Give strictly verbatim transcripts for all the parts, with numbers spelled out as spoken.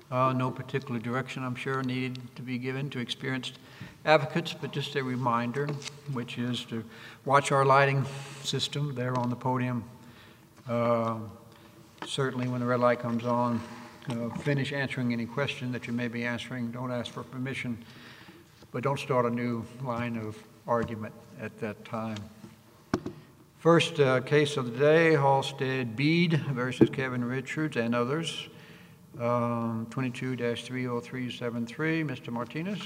Uh, no particular direction, I'm sure, needed to be given to experienced advocates, but just a reminder, which is to watch our lighting system there on the podium. Uh, certainly when the red light comes on, uh, finish answering any question that you may be answering. Don't ask for permission, but don't start a new line of argument at that time. First uh, case of the day, Halstead Bead versus Kevin Richards and others, um, twenty-two dash three oh three seven three. Mister Martinez.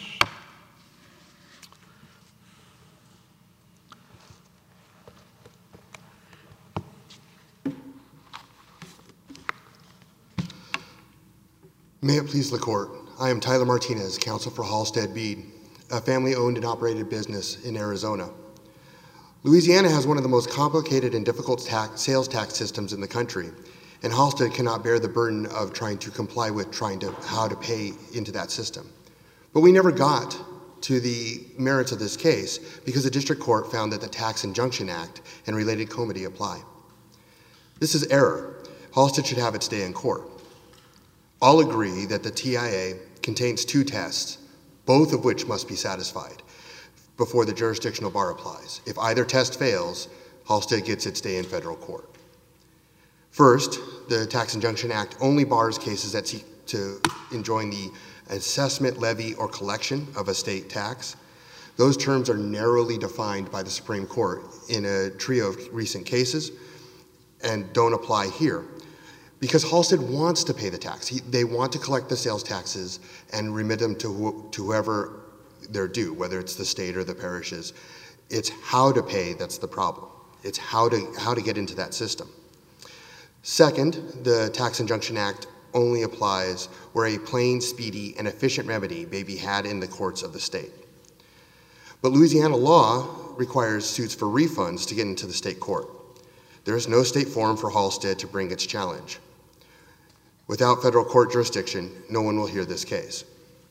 May it please the court. I am Tyler Martinez, counsel for Halstead Bead, a family-owned and operated business in Arizona. Louisiana has one of the most complicated and difficult tax, sales tax systems in the country, and Halstead cannot bear the burden of trying to comply with trying to how to pay into that system. But we never got to the merits of this case because the district court found that the Tax Injunction Act and related comity apply. This is error. Halstead should have its day in court. All agree that the T I A contains two tests, both of which must be satisfied before the jurisdictional bar applies. If either test fails, Halstead gets its day in federal court. First, the Tax Injunction Act only bars cases that seek to enjoin the assessment, levy, or collection of a state tax. Those terms are narrowly defined by the Supreme Court in a trio of recent cases and don't apply here. Because Halstead wants to pay the tax. He, they want to collect the sales taxes and remit them to, wh to whoever they're due, whether it's the state or the parishes. It's how to pay that's the problem. It's how to, how to get into that system. Second, the Tax Injunction Act only applies where a plain, speedy, and efficient remedy may be had in the courts of the state. But Louisiana law requires suits for refunds to get into the state court. There is no state forum for Halstead to bring its challenge. Without federal court jurisdiction, no one will hear this case.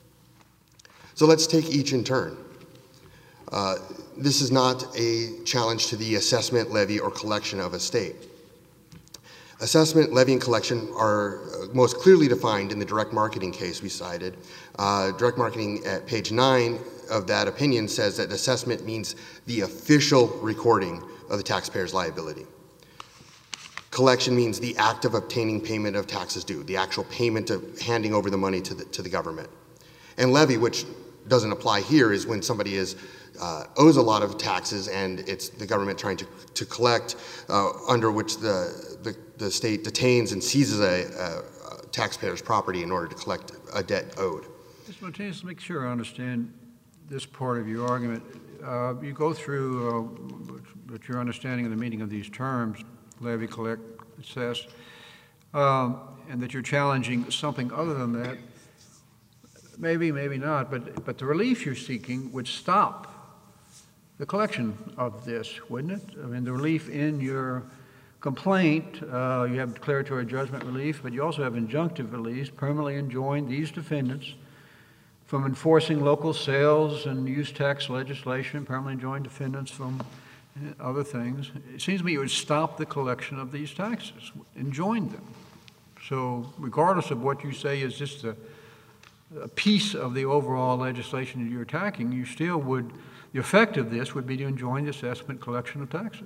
So let's take each in turn. Uh, this is not a challenge to the assessment, levy, or collection of a state. Assessment, levy, and collection are most clearly defined in the direct marketing case we cited. Uh, direct marketing at page nine of that opinion says that assessment means the official recording of the taxpayer's liability. Collection means the act of obtaining payment of taxes due, the actual payment of handing over the money to the, to the government. And levy, which doesn't apply here, is when somebody is, uh, owes a lot of taxes and it's the government trying to, to collect, uh, under which the, the, the state detains and seizes a, a, a taxpayer's property in order to collect a debt owed. Mister Martinez, make sure I understand this part of your argument. Uh, you go through uh, what your understanding of the meaning of these terms, levy, collect, assess, um, and that you're challenging something other than that. Maybe, maybe not, but, but the relief you're seeking would stop the collection of this, wouldn't it? I mean, the relief in your complaint, uh, you have declaratory judgment relief, but you also have injunctive relief, permanently enjoin these defendants from enforcing local sales and use tax legislation, permanently enjoin defendants from other things. It seems to me it would stop the collection of these taxes, enjoin them. So regardless of what you say is just a, a piece of the overall legislation that you're attacking, you still would, the effect of this would be to enjoin the assessment collection of taxes.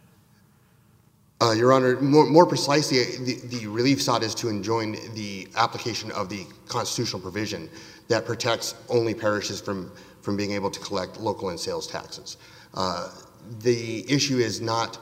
Uh, Your Honor, more, more precisely, the, the relief sought is to enjoin the application of the constitutional provision that protects only parishes from, from being able to collect local and sales taxes. Uh, The issue is not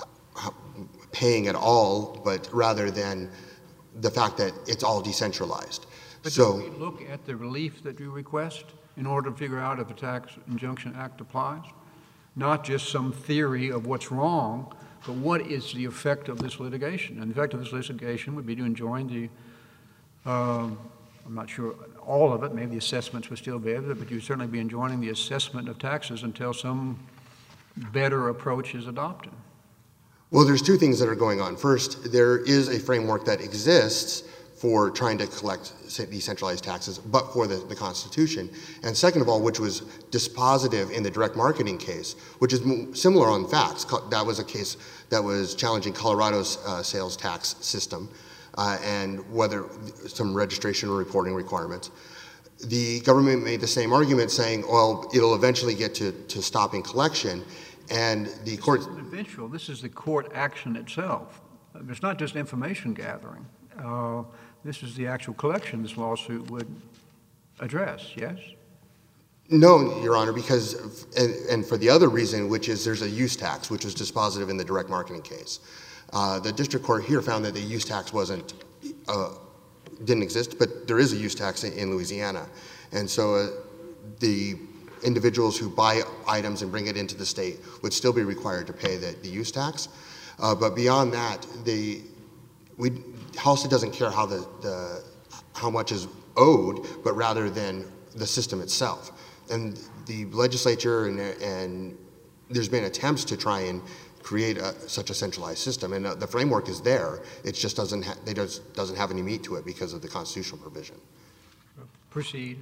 paying at all, but rather than the fact that it's all decentralized. But so, do we look at the relief that you request in order to figure out if the Tax Injunction Act applies? Not just some theory of what's wrong, but what is the effect of this litigation? And the effect of this litigation would be to enjoin the, um, I'm not sure all of it, maybe the assessments would still be able to, but you'd certainly be enjoining the assessment of taxes until some better approach is adopted. Well, there's two things that are going on. First, there is a framework that exists for trying to collect decentralized taxes, but for the, the Constitution. And second of all, which was dispositive in the direct marketing case, which is similar on facts. That was a case that was challenging Colorado's uh, sales tax system. uh, and whether some registration or reporting requirements. The government made the same argument, saying, well, it'll eventually get to, to stopping collection, and the court... This isn't eventual. This is the court action itself. It's not just information gathering. Uh, this is the actual collection this lawsuit would address, yes? No, Your Honor, because, and, and for the other reason, which is there's a use tax, which was dispositive in the direct marketing case. Uh, the district court here found that the use tax wasn't, uh, didn't exist, but there is a use tax in, in Louisiana. And so uh, the individuals who buy items and bring it into the state would still be required to pay the, the use tax. Uh, but beyond that, the, we, Halstead doesn't care how, the, the, how much is owed, but rather than the system itself. And the legislature and, and there's been attempts to try and create a, such a centralized system, and uh, the framework is there. It just doesn't ha they does, doesn't have any meat to it because of the constitutional provision. Proceed.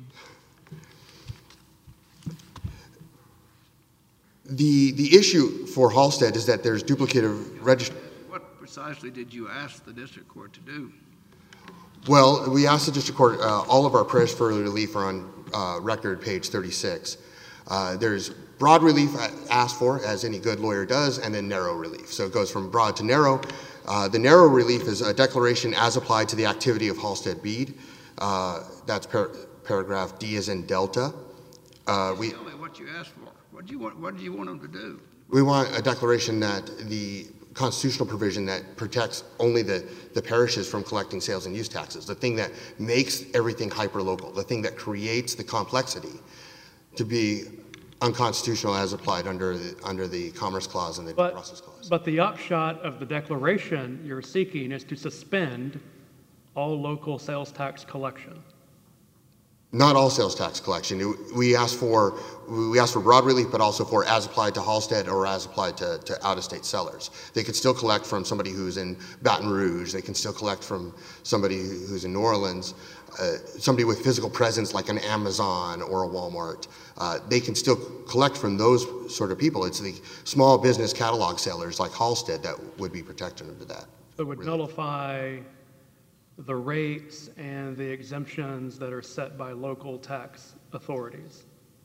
The the issue for Halstead is that there's duplicative registration. What precisely did you ask the district court to do? Well, we asked the district court, uh, all of our prayers for relief are on uh, record, page thirty-six. Uh, there's broad relief asked for, as any good lawyer does, and then narrow relief. So it goes from broad to narrow. Uh, the narrow relief is a declaration as applied to the activity of Halstead Bead. Uh, that's par paragraph D as in Delta. Uh, we, Tell me what you asked for. What do you want, what do you want them to do? We want a declaration that the constitutional provision that protects only the, the parishes from collecting sales and use taxes, the thing that makes everything hyper-local, the thing that creates the complexity, to be unconstitutional as applied under the, under the Commerce Clause and the But, Due Process Clause. but the upshot of the declaration you're seeking is to suspend all local sales tax collection. Not all sales tax collection. We asked for we asked for broad relief, but also for as applied to Halstead or as applied to, to out-of-state sellers. They could still collect from somebody who's in Baton Rouge. They can still collect from somebody who's in New Orleans. Uh, somebody with physical presence like an Amazon or a Walmart. Uh, they can still collect from those sort of people. It's the small business catalog sellers like Halstead that would be protected under that. So it would nullify the rates and the exemptions that are set by local tax authorities.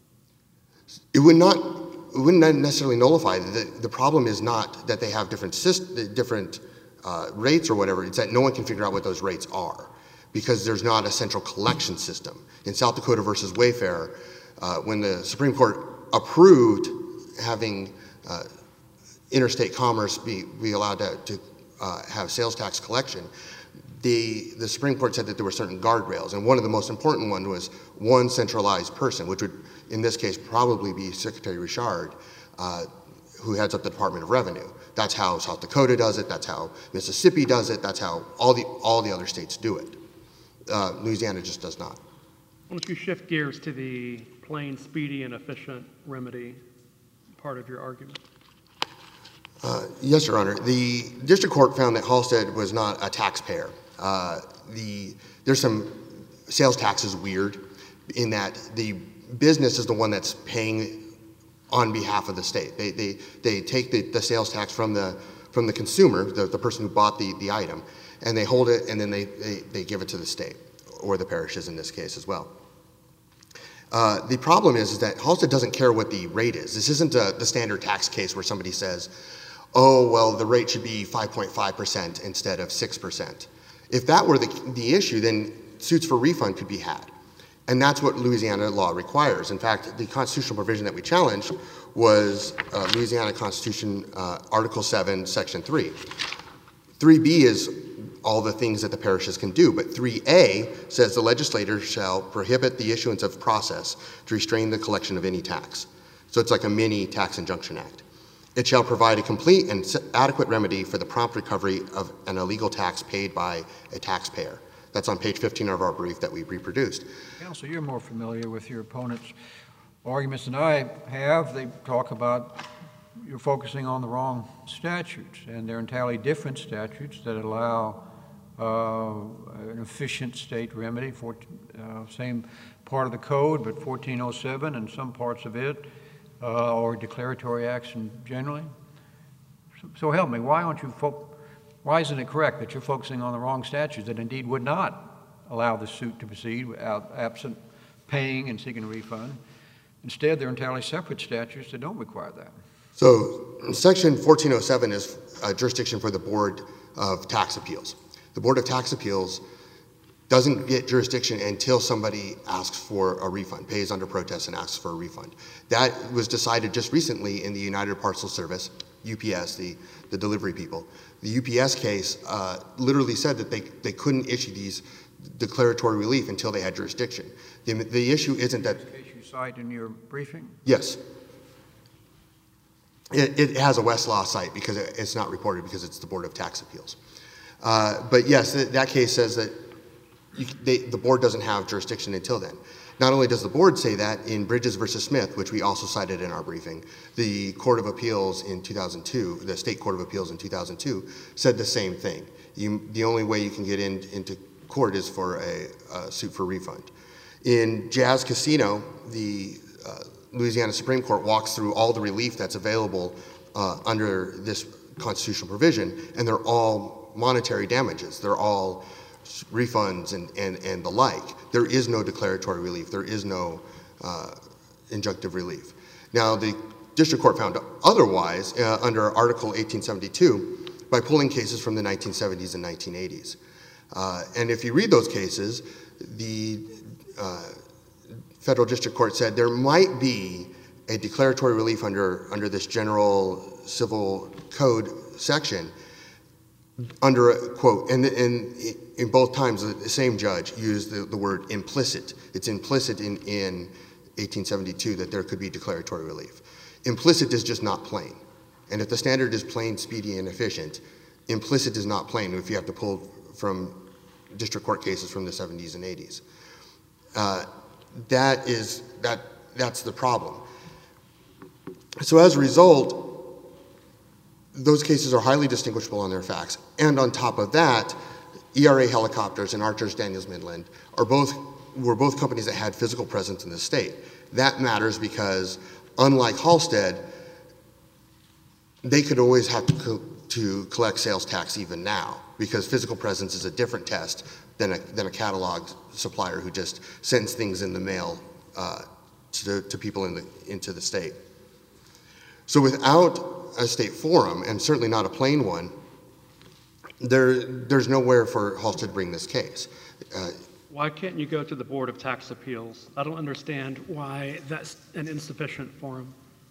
It would not, it wouldn't necessarily nullify. The, the problem is not that they have different, syst different uh, rates or whatever, it's that no one can figure out what those rates are because there's not a central collection system. In South Dakota versus Wayfair, uh, when the Supreme Court approved having uh, interstate commerce be, be allowed to, to uh, have sales tax collection, The, the Supreme Court said that there were certain guardrails, and one of the most important ones was one centralized person, which would, in this case, probably be Secretary Richard, uh, who heads up the Department of Revenue. That's how South Dakota does it. That's how Mississippi does it. That's how all the all the other states do it. Uh, Louisiana just does not. Why don't you shift gears to the plain, speedy, and efficient remedy part of your argument? Uh, yes, Your Honor. The district court found that Halstead was not a taxpayer. Uh, the, there's some sales tax is weird in that the business is the one that's paying on behalf of the state. They, they, they take the, the sales tax from the, from the consumer, the, the person who bought the, the item, and they hold it and then they, they, they give it to the state, or the parishes in this case as well. Uh, the problem is, is that Halstead doesn't care what the rate is. This isn't a, the standard tax case where somebody says, oh, well, the rate should be five point five percent instead of six percent. If that were the, the issue, then suits for refund could be had. And that's what Louisiana law requires. In fact, the constitutional provision that we challenged was uh, Louisiana Constitution, uh, Article seven, Section three. three B is all the things that the parishes can do, but three A says the legislator shall prohibit the issuance of process to restrain the collection of any tax. So it's like a mini Tax Injunction Act. It shall provide a complete and adequate remedy for the prompt recovery of an illegal tax paid by a taxpayer. That's on page fifteen of our brief that we reproduced. Counsel, you're more familiar with your opponent's arguments than I have. They talk about you're focusing on the wrong statutes, and they're entirely different statutes that allow uh, an efficient state remedy for uh, same part of the code, but fourteen oh seven and some parts of it. Uh, or declaratory action generally. So, so help me, why aren't you fo why isn't it correct that you're focusing on the wrong statutes that indeed would not allow the suit to proceed without absent paying and seeking a refund? Instead, they're entirely separate statutes that don't require that. So Section fourteen oh seven is a jurisdiction for the Board of Tax Appeals. The Board of Tax Appeals doesn't get jurisdiction until somebody asks for a refund, pays under protest and asks for a refund. That was decided just recently in the United Parcel Service, U P S, the, the delivery people. The U P S case uh, literally said that they, they couldn't issue these declaratory relief until they had jurisdiction. The, the issue isn't that... The case you cite in your briefing? Yes. It, it has a Westlaw site because it, it's not reported because it's the Board of Tax Appeals. Uh, but yes, that, that case says that you, they, the board doesn't have jurisdiction until then. Not only does the board say that, in Bridges versus Smith, which we also cited in our briefing, the Court of Appeals in two thousand two, the State Court of Appeals in two thousand two, said the same thing. You, the only way you can get in, into court is for a, a suit for refund. In Jazz Casino, the uh, Louisiana Supreme Court walks through all the relief that's available uh, under this constitutional provision, and they're all monetary damages. They're all refunds and, and, and the like. There is no declaratory relief. There is no uh, injunctive relief. Now, the district court found otherwise uh, under Article eighteen seventy-two by pulling cases from the nineteen seventies and nineteen eighties. Uh, and if you read those cases, the uh, federal district court said there might be a declaratory relief under, under this general civil code section under a quote, and in, in both times the same judge used the, the word implicit. It's implicit in, in eighteen seventy-two that there could be declaratory relief. Implicit is just not plain. And if the standard is plain, speedy, and efficient, implicit is not plain if you have to pull from district court cases from the seventies and eighties. Uh, that is, that, that's the problem. So as a result, those cases are highly distinguishable on their facts. And on top of that, E R A Helicopters and Archers Daniels Midland are both, were both companies that had physical presence in the state. That matters because, unlike Halstead, they could always have to, co to collect sales tax even now, because physical presence is a different test than a, than a catalog supplier who just sends things in the mail uh, to, to people in the, into the state. So without a state forum, and certainly not a plain one, there, there's nowhere for Halstead to bring this case. Uh, Why can't you go to the Board of Tax Appeals? I don't understand why that's an insufficient forum.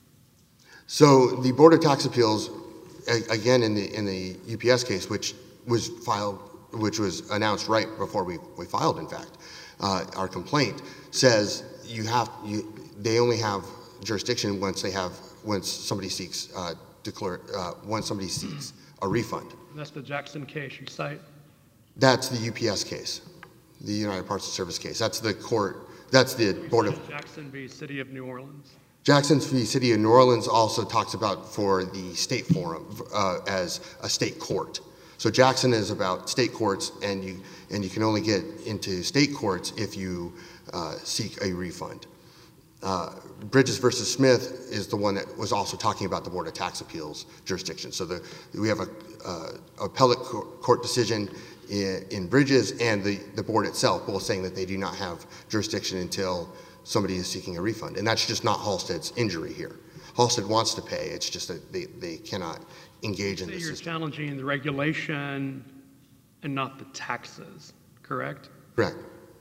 So the Board of Tax Appeals, again in the in the U P S case, which was filed, which was announced right before we, we filed, in fact, uh, our complaint says you have you they only have jurisdiction once they have once somebody seeks uh, declare uh, once somebody seeks a refund. And that's the Jackson case you cite? That's the U P S case, the United Parcel Service case. That's the court. That's the Board of Jackson v. City of New Orleans. Jackson v. City of New Orleans also talks about for the state forum uh, as a state court. So Jackson is about state courts, and you and you can only get into state courts if you uh, seek a refund. Uh, Bridges versus Smith is the one that was also talking about the Board of Tax Appeals jurisdiction. So the, we have a uh, appellate court decision in, in Bridges and the, the board itself both saying that they do not have jurisdiction until somebody is seeking a refund. And that's just not Halstead's injury here. Halstead wants to pay, it's just that they, they cannot engage in So this you're system. challenging the regulation and not the taxes, correct? Correct.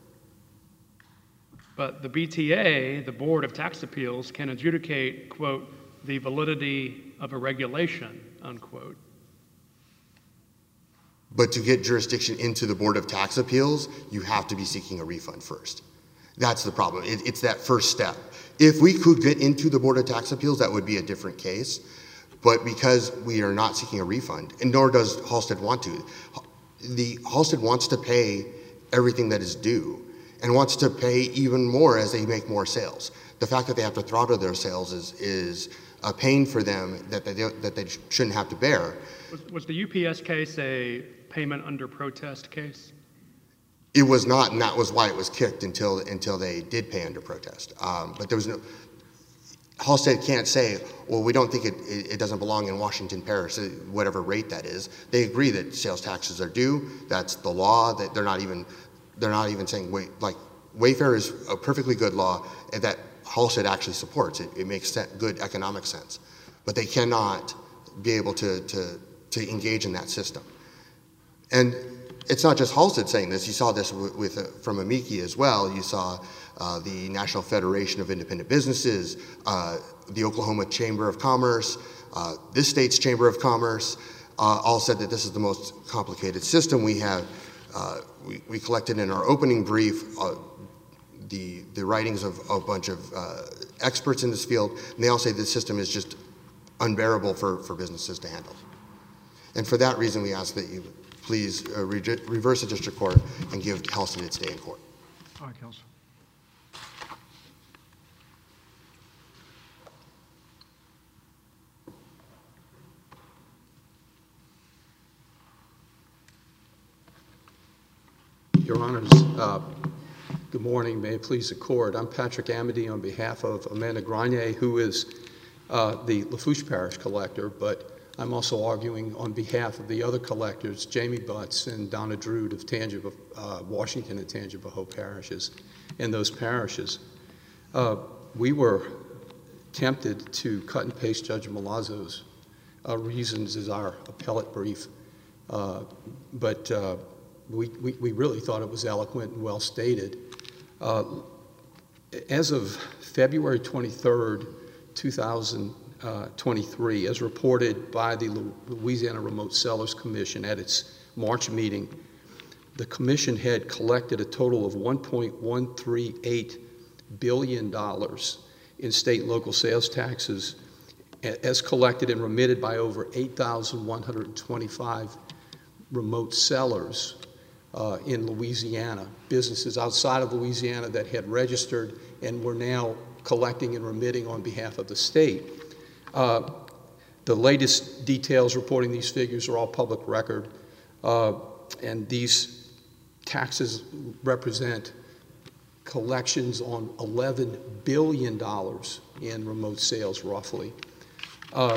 But the B T A, the Board of Tax Appeals, can adjudicate, quote, the validity of a regulation, unquote. But to get jurisdiction into the Board of Tax Appeals, you have to be seeking a refund first. That's the problem. It, it's that first step. If we could get into the Board of Tax Appeals, that would be a different case. But because we are not seeking a refund, and nor does Halstead want to, the Halstead wants to pay everything that is due and wants to pay even more as they make more sales. The fact that they have to throttle their sales is, is a pain for them that they, that they shouldn't have to bear. Was, was the U P S case a payment under protest case? It was not, and that was why it was kicked until until they did pay under protest. Um, but there was no, Halstead can't say, well, we don't think it, it, it doesn't belong in Washington Parish, whatever rate that is. They agree that sales taxes are due. That's the law. That they're not even they're not even saying wait like Wayfair is a perfectly good law and that Halstead actually supports. It, it makes good economic sense, but they cannot be able to to to engage in that system. And it's not just Halstead saying this. You saw this with, with uh, from Amici as well. You saw uh, the National Federation of Independent Businesses, uh, the Oklahoma Chamber of Commerce, uh, this state's Chamber of Commerce, uh, all said that this is the most complicated system. We have uh, we, we collected in our opening brief uh, the the writings of, of a bunch of uh, experts in this field, and they all say this system is just unbearable for, for businesses to handle. And for that reason, we ask that you please uh, re reverse the district court and give Halstead its day in court. All right, Counsel. Your Honors, uh, good morning. May it please the Court. I'm Patrick Amity on behalf of Amanda Grenier, who is uh, the Lafourche Parish collector, but I'm also arguing on behalf of the other collectors, Jamie Butts and Donna Drude of Tangipahoa, uh, Washington and Tangipahoa parishes, in those parishes. Uh, we were tempted to cut and paste Judge Malazzo's uh, reasons as our appellate brief, uh, but uh, we, we, we really thought it was eloquent and well stated. Uh, as of February twenty-third, two thousand twenty-three, as reported by the Louisiana Remote Sellers Commission at its March meeting, the Commission had collected a total of one point one three eight billion dollars in state and local sales taxes as collected and remitted by over eight thousand one hundred twenty-five remote sellers uh, in Louisiana, businesses outside of Louisiana that had registered and were now collecting and remitting on behalf of the state. Uh, the latest details reporting these figures are all public record, uh, and these taxes represent collections on eleven billion dollars in remote sales, roughly. Uh,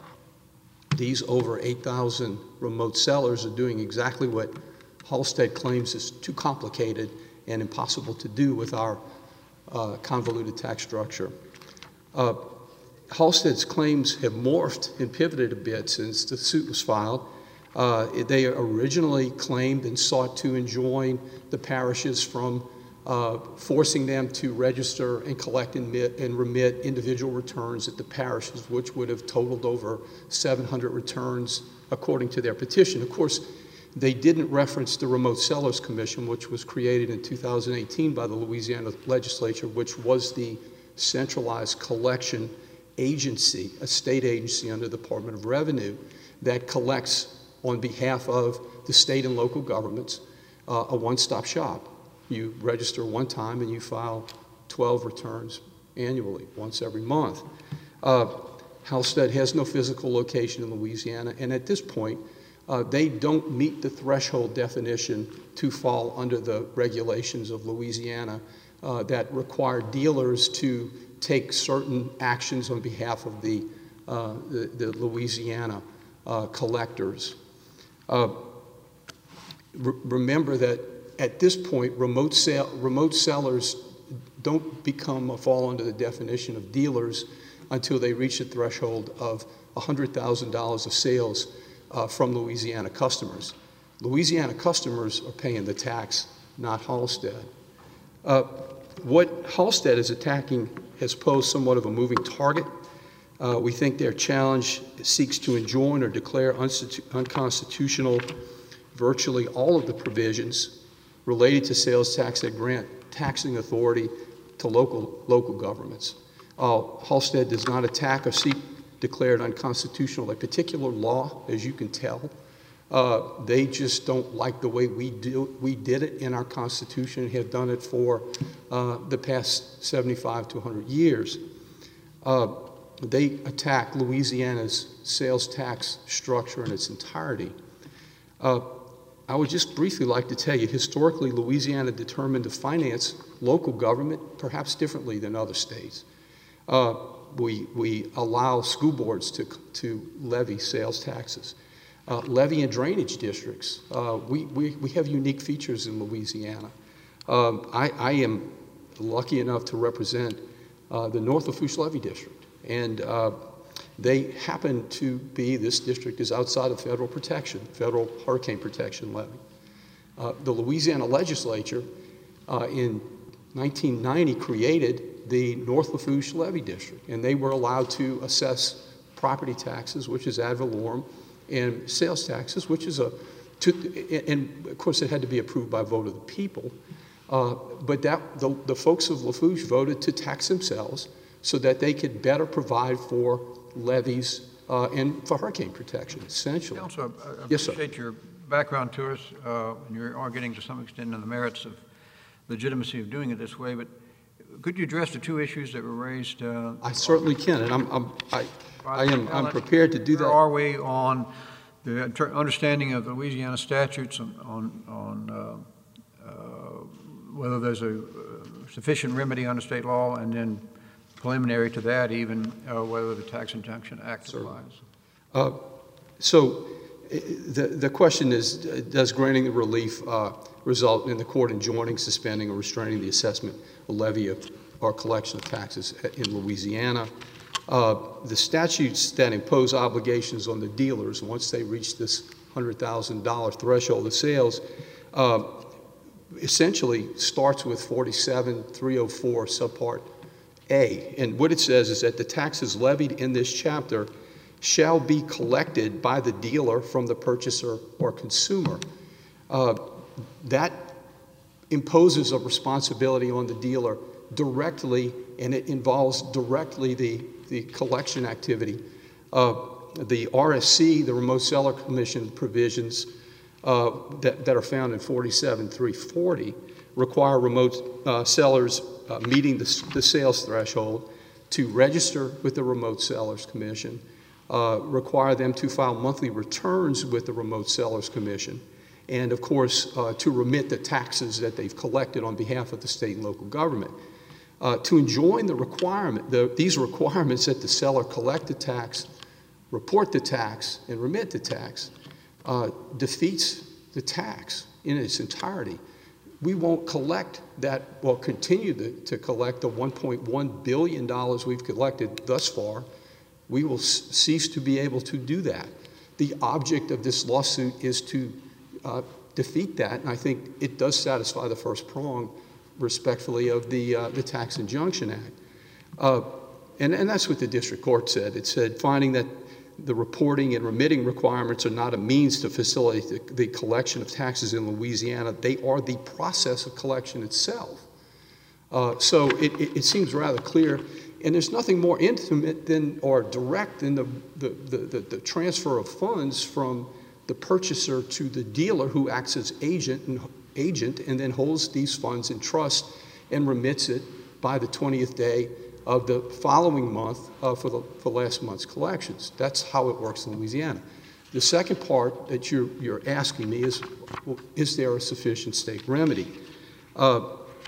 these over eight thousand remote sellers are doing exactly what Halstead claims is too complicated and impossible to do with our uh, convoluted tax structure. Uh, Halstead's claims have morphed and pivoted a bit since the suit was filed. Uh, they originally claimed and sought to enjoin the parishes from uh, forcing them to register and collect and, mit, and remit individual returns at the parishes, which would have totaled over seven hundred returns according to their petition. Of course, they didn't reference the Remote Sellers Commission, which was created in two thousand eighteen by the Louisiana legislature, which was the centralized collection agency, a state agency under the Department of Revenue that collects on behalf of the state and local governments, uh, a one-stop shop. You register one time and you file twelve returns annually, once every month. Uh, Halstead has no physical location in Louisiana, and at this point, uh, they don't meet the threshold definition to fall under the regulations of Louisiana uh, that require dealers to take certain actions on behalf of the, uh, the, the Louisiana uh, collectors. Uh, re remember that at this point, remote, sale, remote sellers don't become or fall under the definition of dealers until they reach the threshold of one hundred thousand dollars of sales uh, from Louisiana customers. Louisiana customers are paying the tax, not Halstead. Uh, what Halstead is attacking has posed somewhat of a moving target. Uh, we think their challenge seeks to enjoin or declare unconstitutional virtually all of the provisions related to sales tax that grant taxing authority to local, local governments. Uh, Halstead does not attack or seek declared unconstitutional a particular law, as you can tell. Uh, they just don't like the way we, do, we did it in our Constitution and have done it for uh, the past seventy-five to one hundred years. Uh, they attack Louisiana's sales tax structure in its entirety. Uh, I would just briefly like to tell you, historically, Louisiana determined to finance local government perhaps differently than other states. Uh, we, we allow school boards to, to levy sales taxes. Uh, levy and drainage districts. Uh, we, we, we have unique features in Louisiana. Um, I, I am lucky enough to represent uh, the North Lafourche Levy District, and uh, they happen to be, this district is outside of federal protection, federal hurricane protection levy. Uh, the Louisiana legislature uh, in nineteen ninety created the North Lafourche Levy District, and they were allowed to assess property taxes, which is ad valorem, and sales taxes, which is a, to, and of course it had to be approved by vote of the people, uh, but that the, the folks of Lafourche voted to tax themselves so that they could better provide for levies uh, and for hurricane protection, essentially. Counsel, I I Yes, sir. appreciate your background to us, uh, and you're arguing to some extent on the merits of legitimacy of doing it this way, but could you address the two issues that were raised? Uh, I certainly can, and I'm, I'm, I, I am I'm prepared to do Where that. are we on the inter- understanding of the Louisiana statutes on, on, on uh, uh, whether there's a uh, sufficient remedy under state law, and then preliminary to that even uh, whether the Tax Injunction Act applies? Uh, so i- the, the question is, uh, does granting the relief uh, result in the court enjoining, suspending, or restraining the assessment, or levy of, or collection of taxes in Louisiana? Uh, the statutes that impose obligations on the dealers once they reach this one hundred thousand dollar threshold of sales uh, essentially starts with forty-seven three oh four subpart A. And what it says is that the taxes levied in this chapter shall be collected by the dealer from the purchaser or consumer. Uh, that imposes a responsibility on the dealer directly, and it involves directly the, the collection activity. Uh, the R S C, the Remote Seller Commission provisions uh, that, that are found in forty-seven three forty require remote uh, sellers uh, meeting the, the sales threshold to register with the Remote Sellers Commission, uh, require them to file monthly returns with the Remote Sellers Commission, and of course uh, to remit the taxes that they've collected on behalf of the state and local government. Uh, to enjoin the requirement, the, these requirements that the seller collect the tax, report the tax, and remit the tax uh, defeats the tax in its entirety. We won't collect that, well, continue to, to collect the one point one billion dollars we've collected thus far. We will cease to be able to do that. The object of this lawsuit is to uh, defeat that, and I think it does satisfy the first prong, respectfully, of the, uh, the Tax Injunction Act. Uh, and, and that's what the district court said. It said, finding that the reporting and remitting requirements are not a means to facilitate the, the collection of taxes in Louisiana, they are the process of collection itself. Uh, so it, it, it seems rather clear, and there's nothing more intimate than, or direct than the, the, the, the, the transfer of funds from the purchaser to the dealer, who acts as agent and agent and then holds these funds in trust and remits it by the twentieth day of the following month uh, for, the, for last month's collections. That's how it works in Louisiana. The second part that you're, you're asking me is, well, is there a sufficient state remedy? Uh,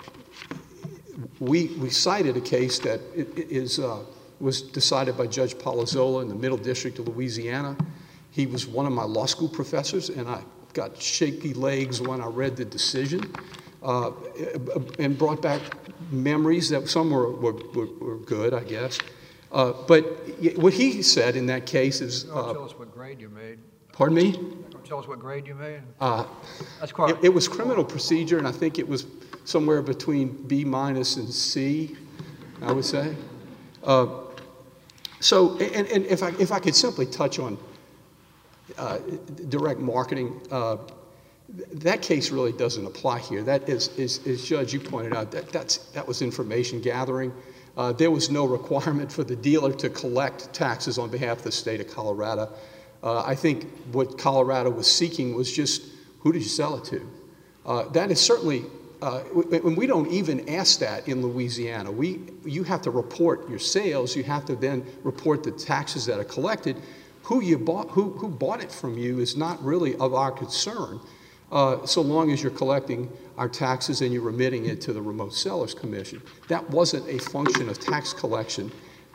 we, we cited a case that is, uh, was decided by Judge Palazzolo in the Middle District of Louisiana. He was one of my law school professors, and I got shaky legs when I read the decision, uh, and brought back memories that some were, were, were good, I guess. Uh, but what he said in that case is... Oh, uh, tell us what grade you made. Pardon me? Tell us what grade you made. Uh, That's quite... it, it was criminal procedure, and I think it was somewhere between B minus and C, I would say. Uh, so, and, and if I, if I could simply touch on Uh, direct marketing, uh, that case really doesn't apply here. That is, is, is Judge, you pointed out, that, that's, that was information gathering. Uh, there was no requirement for the dealer to collect taxes on behalf of the state of Colorado. Uh, I think what Colorado was seeking was just, who did you sell it to? Uh, that is certainly, uh, and we don't even ask that in Louisiana. We, you have to report your sales. You have to then report the taxes that are collected. Who you bought, who, who bought it from you is not really of our concern, uh, so long as you're collecting our taxes and you're remitting it to the Remote Sellers Commission. That wasn't a function of tax collection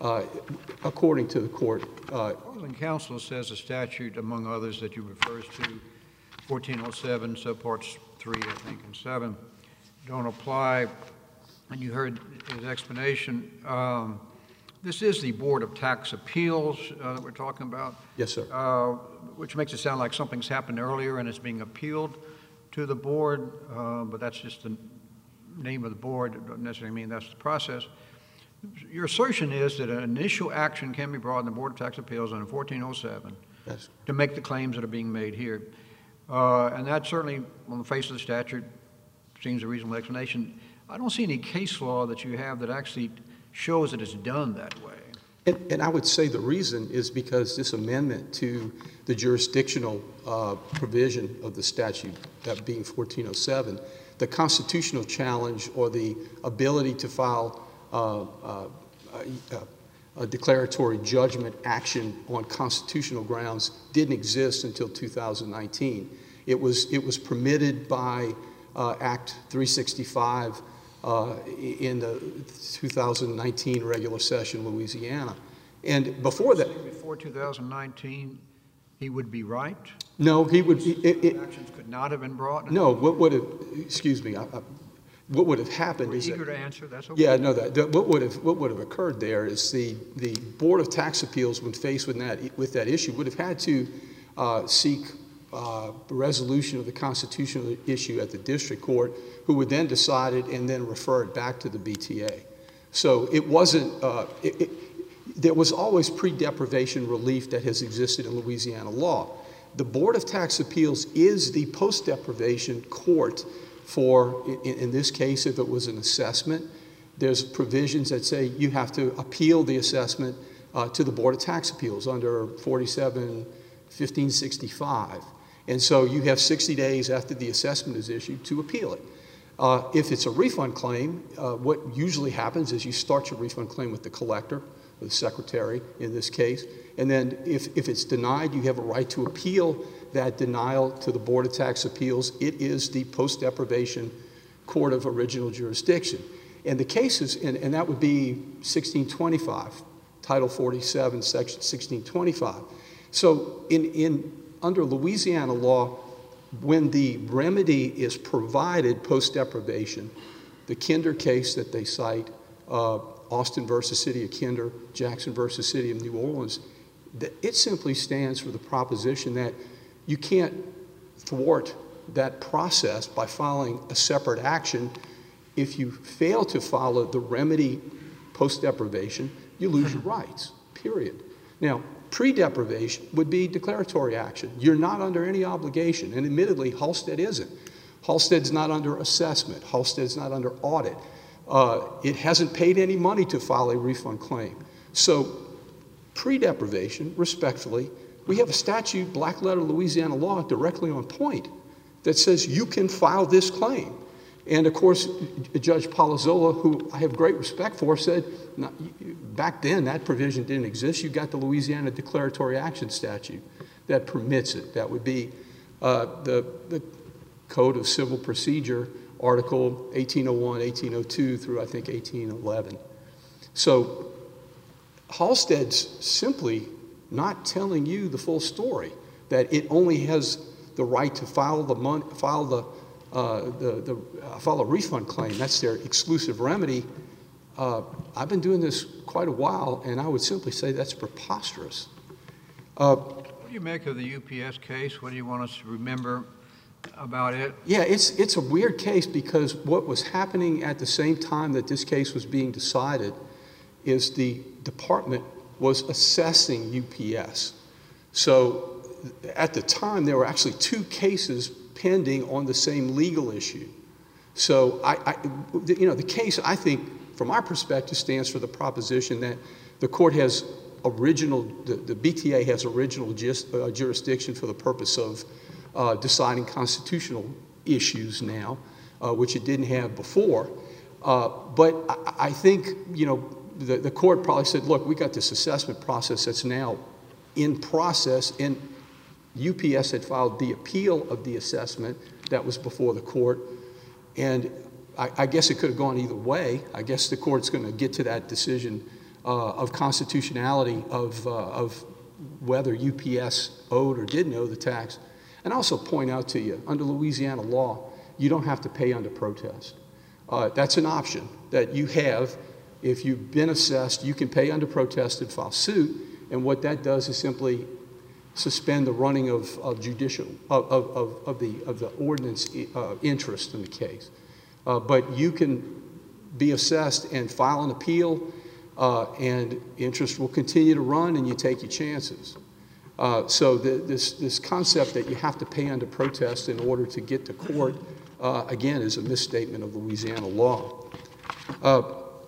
uh, according to the court. Uh, Opposing counsel says the statute, among others that you refers to, fourteen oh seven, subparts three, I think, and seven, don't apply. And you heard his explanation. Um, this is the Board of Tax Appeals uh, that we're talking about. Yes, sir. Uh, which makes it sound like something's happened earlier and it's being appealed to the board, uh, but that's just the name of the board. It doesn't necessarily mean that's the process. Your assertion is that an initial action can be brought in the Board of Tax Appeals under fourteen oh seven Yes. to make the claims that are being made here. Uh, and that certainly, on the face of the statute, seems a reasonable explanation. I don't see any case law that you have that actually shows that it's done that way. And, and I would say the reason is because this amendment to the jurisdictional uh, provision of the statute, that being fourteen oh seven, the constitutional challenge or the ability to file uh, uh, a, a declaratory judgment action on constitutional grounds didn't exist until two thousand nineteen. It was, it was permitted by uh, Act three sixty-five uh, in the two thousand nineteen regular session, Louisiana. And before that... Before two thousand nineteen, he would be right? No, he would... It, it, Actions could not have been brought? no, what would have... Excuse me. I, I, what would have happened We're is... eager that, to answer, that's okay. Yeah, no, that, that, what would have what would have occurred there is the, the Board of Tax Appeals, when faced with that, with that issue, would have had to uh, seek uh, resolution of the constitutional issue at the district court, who would then decide it and then refer it back to the B T A. So it wasn't... Uh, it, it, there was always pre-deprivation relief that has existed in Louisiana law. The Board of Tax Appeals is the post-deprivation court for, in, in this case, if it was an assessment. There's provisions that say you have to appeal the assessment uh, to the Board of Tax Appeals under forty-seven fifteen sixty-five. And so you have sixty days after the assessment is issued to appeal it. Uh, if it's a refund claim, uh, what usually happens is you start your refund claim with the collector, or the secretary in this case, and then if, if it's denied, you have a right to appeal that denial to the Board of Tax Appeals. It is the post-deprivation court of original jurisdiction. And the cases, and, and that would be sixteen twenty-five, Title forty-seven, Section sixteen twenty-five. So in, in, under Louisiana law, when the remedy is provided post-deprivation, the Kinder case that they cite, uh, Austin versus City of Kinder, Jackson versus City of New Orleans, it simply stands for the proposition that you can't thwart that process by filing a separate action. If you fail to follow the remedy post-deprivation, you lose your rights, period. Now, pre-deprivation would be declaratory action. You're not under any obligation, and admittedly, Halstead isn't. Halstead's not under assessment. Halstead's not under audit. Uh, it hasn't paid any money to file a refund claim. So pre-deprivation, respectfully, we have a statute, black letter Louisiana law, directly on point that says you can file this claim. And of course, Judge Palazzolo, who I have great respect for, said not, back then that provision didn't exist. You got the Louisiana Declaratory Action Statute that permits it. That would be uh, the, the Code of Civil Procedure, Article eighteen oh one, eighteen oh two through I think eighteen eleven. So Halstead's simply not telling you the full story, that it only has the right to file the money, file the, uh, the, the uh, file a refund claim. That's their exclusive remedy. Uh, I've been doing this quite a while, and I would simply say that's preposterous. Uh, What do you make of the U P S case? What do you want us to remember about it? Yeah, it's, it's a weird case because what was happening at the same time that this case was being decided is the department was assessing U P S. So at the time, there were actually two cases pending on the same legal issue. So I, I you know, the case, I think, from our perspective, stands for the proposition that the court has original, the, the B T A has original just, uh, jurisdiction for the purpose of uh, deciding constitutional issues now, uh, which it didn't have before. Uh, but I, I think, you know, the, the court probably said, look, we got this assessment process that's now in process, and U P S had filed the appeal of the assessment that was before the court. And I, I guess it could have gone either way. I guess the court's going to get to that decision uh, of constitutionality of, uh, of whether U P S owed or didn't owe the tax. And also point out to you, under Louisiana law, you don't have to pay under protest. Uh, that's an option that you have. If you've been assessed, you can pay under protest and file suit. And what that does is simply suspend the running of, of judicial, of, of, of, the, of the ordinance uh, interest in the case. Uh, but you can be assessed and file an appeal, uh, and interest will continue to run, and you take your chances. Uh, so the, this, this concept that you have to pay under protest in order to get to court, uh, again, is a misstatement of Louisiana law. Uh,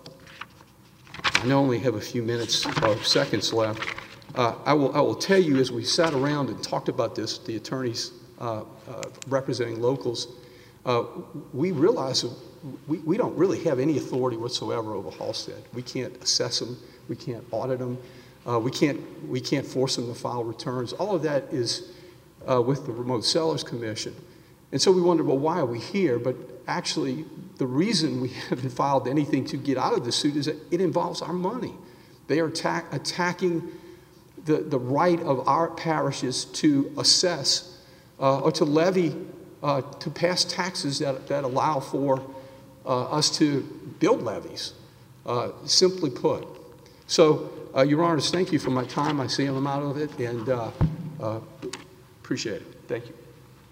I only have a few minutes or seconds left. Uh, I, will, I will tell you, as we sat around and talked about this, the attorneys uh, uh, representing locals, uh, we realized we, we don't really have any authority whatsoever over Halstead. We can't assess them. We can't audit them. Uh, we, can't, we can't force them to file returns. All of that is uh, with the Remote Sellers Commission. And so we wondered, well, why are we here? But actually, the reason we haven't filed anything to get out of the suit is that it involves our money. They are attack, attacking the, the right of our parishes to assess uh, or to levy, uh, to pass taxes that, that allow for uh, us to build levies, uh, simply put. So, uh, Your Honors, thank you for my time. I see I'm out of it, and uh, uh, appreciate it. Thank you.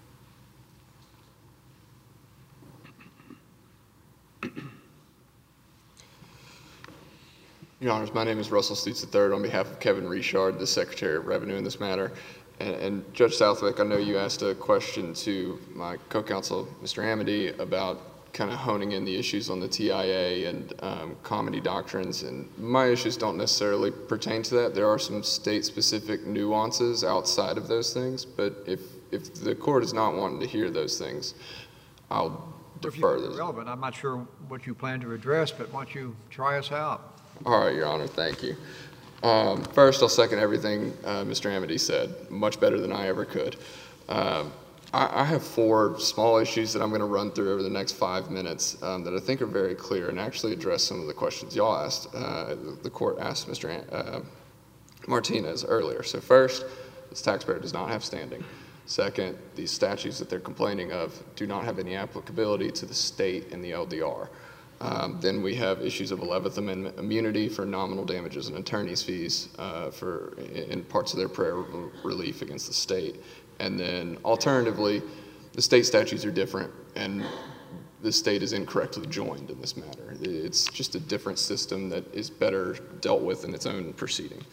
Your Honors, my name is Russell Stutz the third on behalf of Kevin Richard, the Secretary of Revenue in this matter. And, and Judge Southwick, I know you asked a question to my co-counsel, Mister Amity, about kind of honing in the issues on the T I A and um, comity doctrines. And my issues don't necessarily pertain to that. There are some state-specific nuances outside of those things. But if, if the court is not wanting to hear those things, I'll defer those. Relevant. I'm not sure what you plan to address, but why don't you try us out? All right, Your Honor, thank you. Um, first, I'll second everything uh, Mister Amity said, much better than I ever could. Um, I, I have four small issues that I'm going to run through over the next five minutes um, that I think are very clear and actually address some of the questions y'all asked, uh, the, the court asked Mister An uh, Martinez earlier. So first, this taxpayer does not have standing. Second, these statutes that they're complaining of do not have any applicability to the state and the L D R. Um, then we have issues of eleventh Amendment immunity for nominal damages and attorney's fees uh, for in parts of their prayer relief against the state. And then alternatively, the state statutes are different and the state is incorrectly joined in this matter. It's just a different system that is better dealt with in its own proceeding.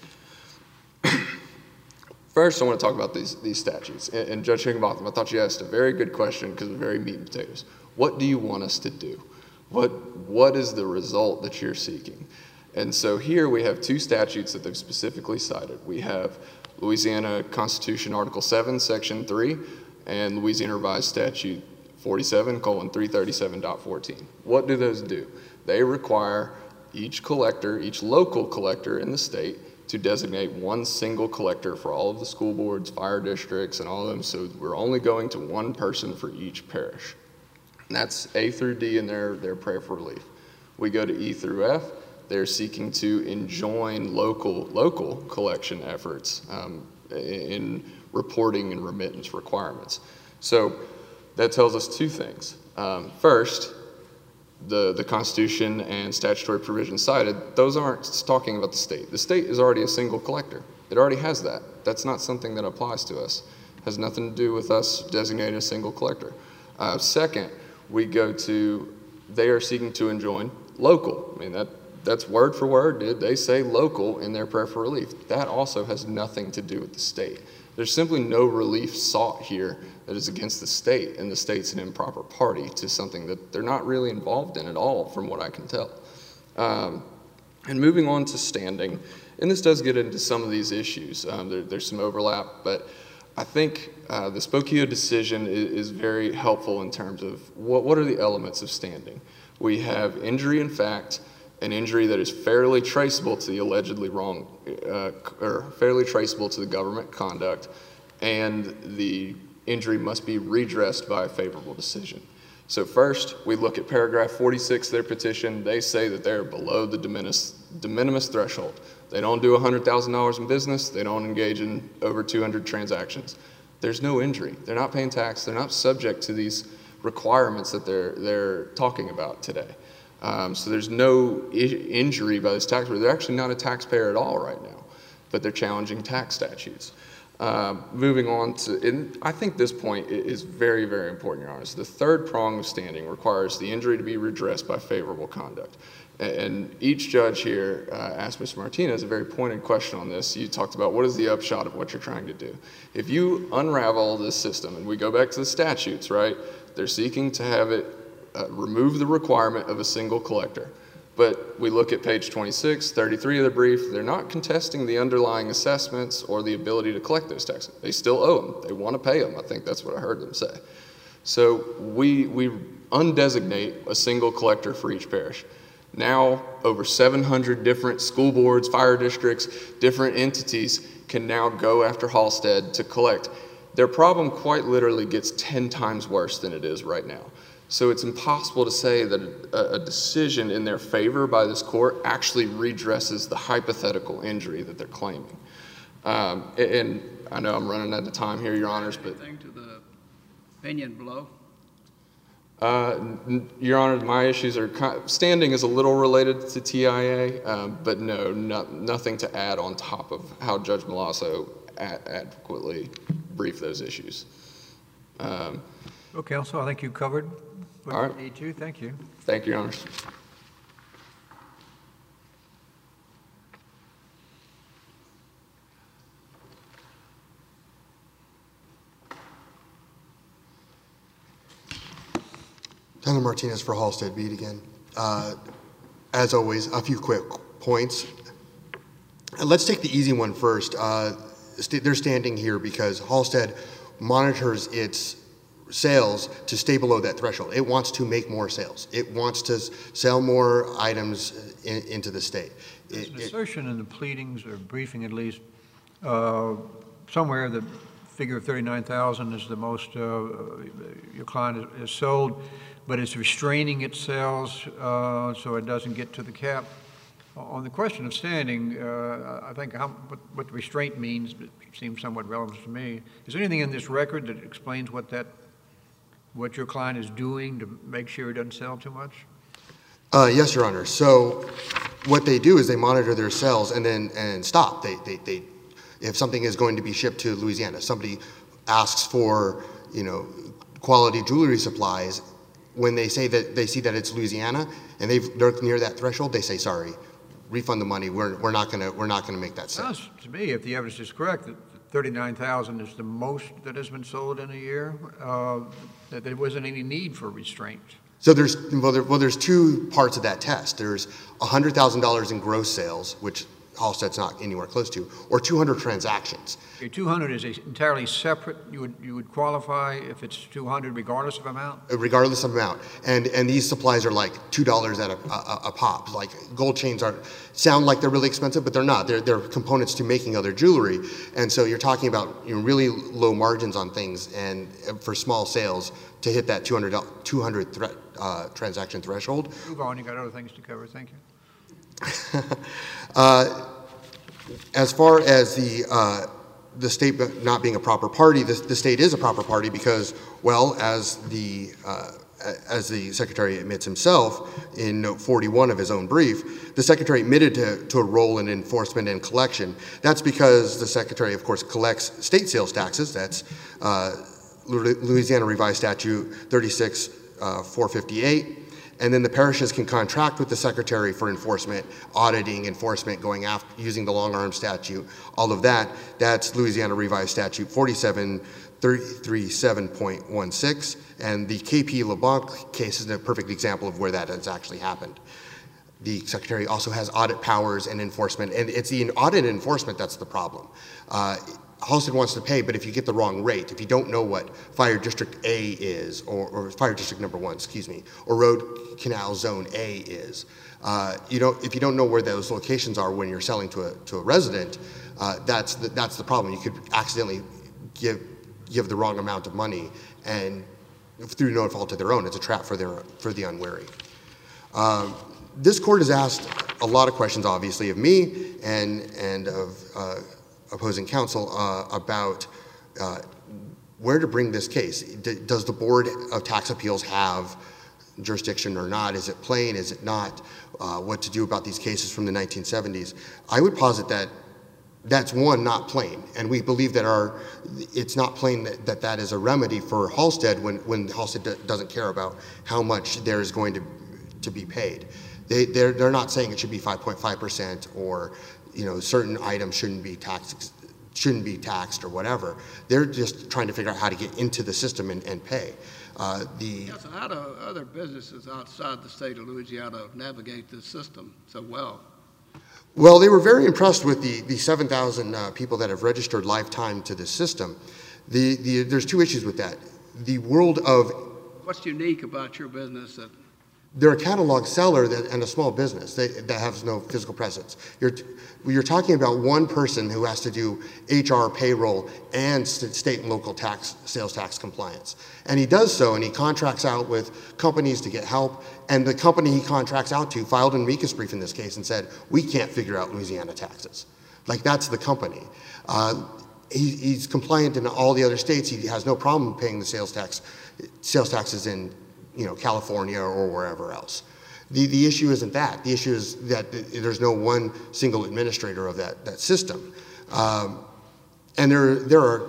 First, I want to talk about these, these statutes. And, and Judge Higginbotham, I thought you asked a very good question because it's very meat and potatoes. What do you want us to do? What, what is the result that you're seeking? And so here we have two statutes that they've specifically cited. We have Louisiana Constitution Article seven, Section three, and Louisiana Revised Statute forty-seven, colon, three thirty-seven point fourteen. What do those do? They require each collector, each local collector in the state to designate one single collector for all of the school boards, fire districts, and all of them, so we're only going to one person for each parish. And that's A through D in their, their prayer for relief. We go to E through F. They're seeking to enjoin local, local collection efforts um, in reporting and remittance requirements. So that tells us two things. Um, first, the, the Constitution and statutory provisions cited, those aren't talking about the state. The state is already a single collector. It already has that. That's not something that applies to us. It has nothing to do with us designating a single collector. Uh, second, we go to, they are seeking to enjoin local. I mean, that, that's word for word. They say local in their prayer for relief. That also has nothing to do with the state. There's simply no relief sought here that is against the state, and the state's an improper party to something that they're not really involved in at all, from what I can tell. Um, and moving on to standing, and this does get into some of these issues. Um, there, there's some overlap, but I think uh, the Spokio decision is, is very helpful in terms of what, what are the elements of standing. We have injury in fact, an injury that is fairly traceable to the allegedly wrong, uh, or fairly traceable to the government conduct, and the injury must be redressed by a favorable decision. So first, we look at paragraph forty-six of their petition. They say that they're below the de minimis, de minimis threshold. They don't do one hundred thousand dollars in business. They don't engage in over two hundred transactions. There's no injury. They're not paying tax. They're not subject to these requirements that they're, they're talking about today. Um, so there's no I injury by this taxpayer. They're actually not a taxpayer at all right now, but they're challenging tax statutes. Um, moving on to, and I think this point is very, very important, Your Honors. The third prong of standing requires the injury to be redressed by favorable conduct. And each judge here uh, asked Mister Martinez a very pointed question on this. You talked about what is the upshot of what you're trying to do. If you unravel this system, and we go back to the statutes, right, they're seeking to have it uh, remove the requirement of a single collector. But we look at page twenty-six, thirty-three of the brief, they're not contesting the underlying assessments or the ability to collect those taxes. They still owe them. They want to pay them. I think that's what I heard them say. So we, we undesignate a single collector for each parish. Now, over seven hundred different school boards, fire districts, different entities can now go after Halstead to collect. Their problem quite literally gets ten times worse than it is right now. So it's impossible to say that a, a decision in their favor by this court actually redresses the hypothetical injury that they're claiming. Um, and, and I know I'm running out of time here, Your Honors, but... Anything to the opinion below? Uh, Your Honor, my issues are, standing is a little related to T I A, um, but no, no, nothing to add on top of how Judge Malasso ad adequately briefed those issues. Um, Well, counsel, I think you covered what all you right. need to. Thank you. Thank you, Your Honors. Tyler Martinez for Halstead Beat again. Uh, as always, a few quick points. And let's take the easy one first. Uh, st they're standing here because Halstead monitors its sales to stay below that threshold. It wants to make more sales. It wants to sell more items in, into the state. There's It, an it, assertion in the pleadings, or briefing at least, uh, somewhere the figure of thirty-nine thousand is the most uh, your client has sold, but it's restraining its sales uh, so it doesn't get to the cap. On the question of standing, uh, I think how, what, what restraint means seems somewhat relevant to me. Is there anything in this record that explains what that, what your client is doing to make sure it doesn't sell too much? Uh, yes, Your Honor. So what they do is they monitor their sales and then and stop. They, they, they, if something is going to be shipped to Louisiana, somebody asks for, you know, quality jewelry supplies. When they say that they see that it's Louisiana and they've, they're near that threshold, they say, sorry, refund the money. We're, we're not gonna we're not gonna make that sale. Sounds to me, if the evidence is correct, that thirty-nine thousand is the most that has been sold in a year, uh, that there wasn't any need for restraint. So there's well, there, well there's two parts of that test. There's one hundred thousand dollars in gross sales, which Halstead's not anywhere close to, or two hundred transactions. Your two hundred is a entirely separate, you would, you would qualify if it's two hundred regardless of amount? Regardless of amount. And and these supplies are like two dollars at a, a, a pop. Like gold chains are, sound like they're really expensive, but they're not. They're, they're components to making other jewelry. And so you're talking about, you know, really low margins on things, and for small sales to hit that two hundred, two hundred thre uh, transaction threshold. Move on, you got other things to cover, thank you. uh, as far as the uh, the state not being a proper party, the, the state is a proper party because, well, as the uh, as the Secretary admits himself in note forty-one of his own brief, the Secretary admitted to, to a role in enforcement and collection. That's because the Secretary, of course, collects state sales taxes. That's uh, Louisiana Revised Statute thirty-six four fifty-eight. And then the parishes can contract with the Secretary for enforcement, auditing, enforcement, going after, using the long arm statute, all of that. That's Louisiana Revised Statute forty-seven thirty-seven point one six. And the K P LeBlanc case is a perfect example of where that has actually happened. The Secretary also has audit powers and enforcement, and it's the audit and enforcement that's the problem. Uh, Halstead wants to pay, but if you get the wrong rate, if you don't know what Fire District A is, or, or Fire District Number One, excuse me, or Road Canal Zone A is, uh, you don't, if you don't know where those locations are when you're selling to a to a resident, uh, that's the, that's the problem. You could accidentally give give the wrong amount of money and through no fault of their own. It's a trap for their for the unwary. Um, this court has asked a lot of questions, obviously, of me and and of uh, opposing counsel uh, about uh, where to bring this case. D- does the Board of Tax Appeals have jurisdiction or not? Is it plain? Is it not? Uh, what to do about these cases from the nineteen seventies? I would posit that that's one, not plain, and we believe that our it's not plain that that, that is a remedy for Halstead when when Halstead d- doesn't care about how much there is going to to be paid. They they're they're not saying it should be five point five percent or you know certain items shouldn't be taxed shouldn't be taxed or whatever. They're just trying to figure out how to get into the system and, and pay. Uh, the Yeah, so how do other businesses outside the state of Louisiana navigate this system so well? Well, they were very impressed with the, the seven thousand uh, people that have registered lifetime to this system. The, the, there's two issues with that. The world of, What's unique about your business that they're a catalog seller that, and a small business that, that has no physical presence. You're, you're talking about one person who has to do H R, payroll, and st- state and local tax, sales tax compliance. And he does so, and he contracts out with companies to get help, and the company he contracts out to filed an amicus brief in this case and said, we can't figure out Louisiana taxes. Like, that's the company. Uh, he, he's compliant in all the other states. He has no problem paying the sales tax, sales taxes in you know, California or wherever else. The, the issue isn't that. The issue is that there's no one single administrator of that, that system. Um, and there, there are...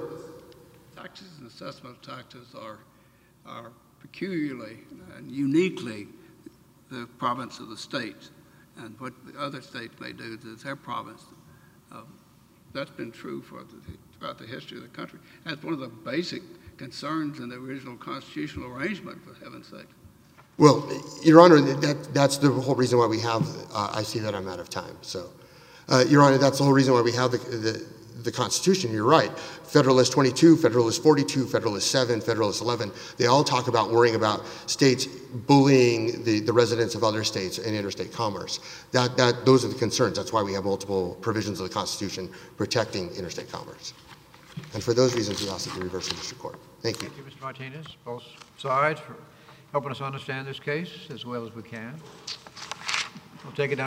taxes and assessment of taxes are, are peculiarly and uniquely the province of the states. And what the other states may do is their province. Uh, that's been true for the, throughout the history of the country. That's one of the basic concerns in the original constitutional arrangement, for heaven's sake. Well, Your Honor, that, that's the whole reason why we have, uh, I see that I'm out of time. So, uh, Your Honor, that's the whole reason why we have the, the, the Constitution. You're right. Federalist twenty-two, Federalist forty-two, Federalist seven, Federalist eleven, they all talk about worrying about states bullying the, the residents of other states in interstate commerce. That, that, those are the concerns. That's why we have multiple provisions of the Constitution protecting interstate commerce. And for those reasons, we ask that you reverse the district court. Thank you. Thank you, Mister Martinez, both sides, for helping us understand this case as well as we can. We'll take it down.